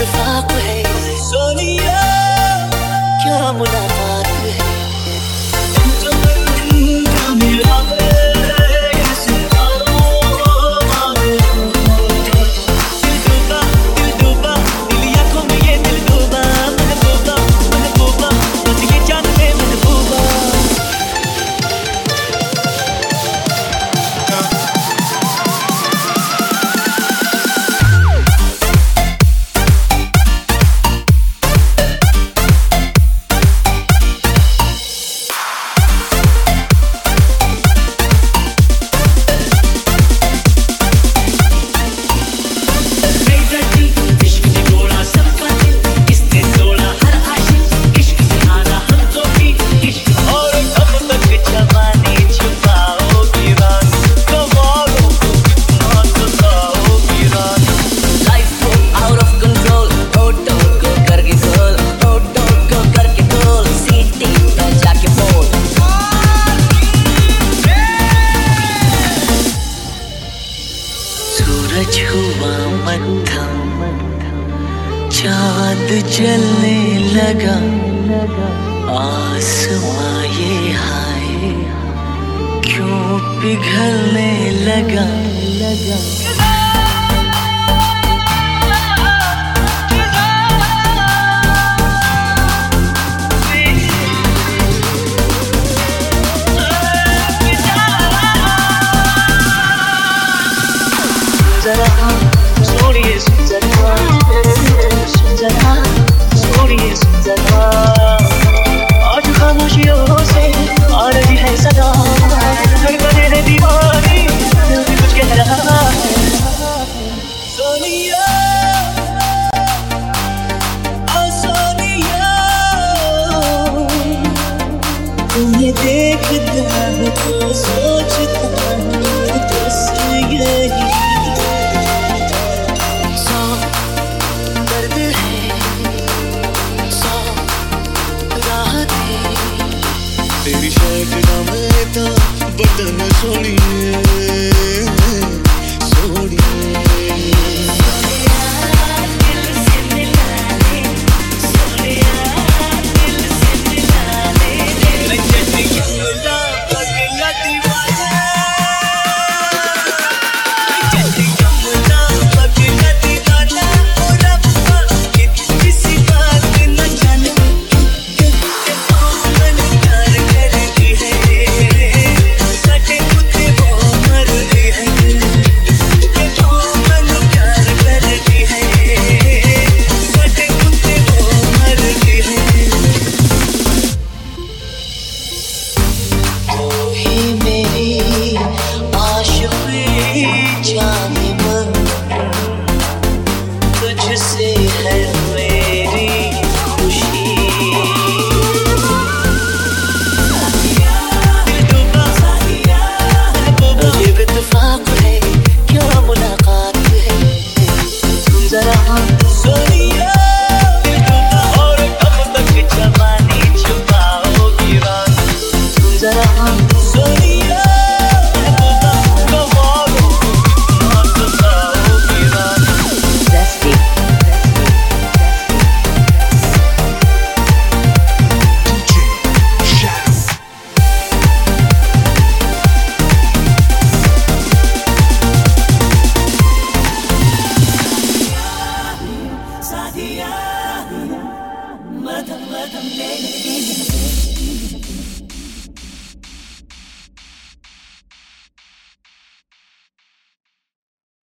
इत्तेफाक है सोनिया, क्या मुलाकात है। सूरज हुआ मद्धम, चाँद जलने लगा, आसमां ये हाय क्यों पिघलने लगा। सोनिए सुंदरा, सुंदरा, सोनिए सुंदरा, आज खामोशियों से आ रही है सदा, धड़कने दीवानी दिल भी कुछ कह रहा है। सोनिया, ओ सोनिया, तुम्हें देखता तो सोचता बस यही तेरी शर्ट ना लेता बदन सोनिए, सोनिए। दिल से मिला ले सोनिया, दिल से मिला ले। लज्जत यमुना पगला दीवाना, लज्जत यमुना पगला दीवाना, ओ रब्बा किसी बात न जाने तुझसे है मेरी खुशी। अजीब इत्तेफाक है, क्या मुलाकात है। तुम जरा सोनिया,